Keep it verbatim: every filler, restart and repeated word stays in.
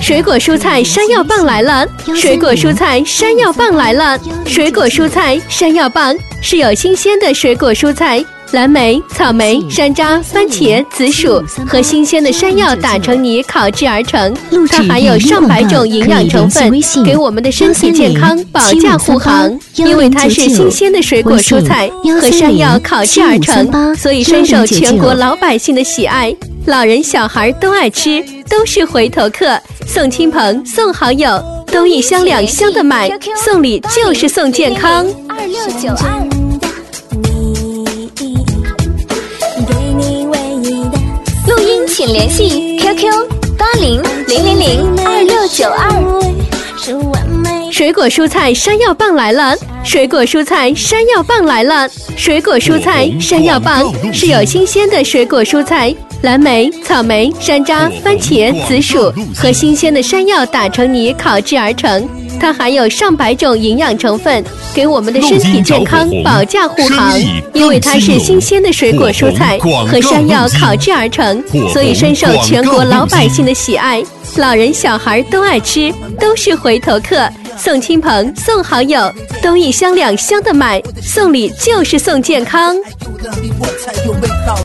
水果蔬菜山药棒来了！水果蔬菜山药棒来了！水果蔬菜山药棒是有新鲜的水果蔬菜。蓝莓、草莓、山楂、番茄、紫薯和新鲜的山药打成泥烤制而成，它含有上百种营养成分，给我们的身体健康保驾护航。因为它是新鲜的水果蔬菜和山药烤制而成，所以深受全国老百姓的喜爱，老人小孩都爱吃，都是回头客。送亲朋送好友，都一箱两箱的买，送礼就是送健康。二六九二。请联系 Q Q 八零零零零二六九二。水果蔬菜山药棒来了！水果蔬菜山药棒来了！水果蔬菜山药棒是有新鲜的水果蔬菜，蓝莓、草莓、山楂、番茄、紫薯和新鲜的山药打成泥烤制而成，它含有上百种营养成分，给我们的身体健康保驾护航。因为它是新鲜的水果蔬菜和山药烤制而成，所以深受全国老百姓的喜爱，老人小孩都爱吃，都是回头客。送亲朋送好友，都一箱两箱的买，送礼就是送健康。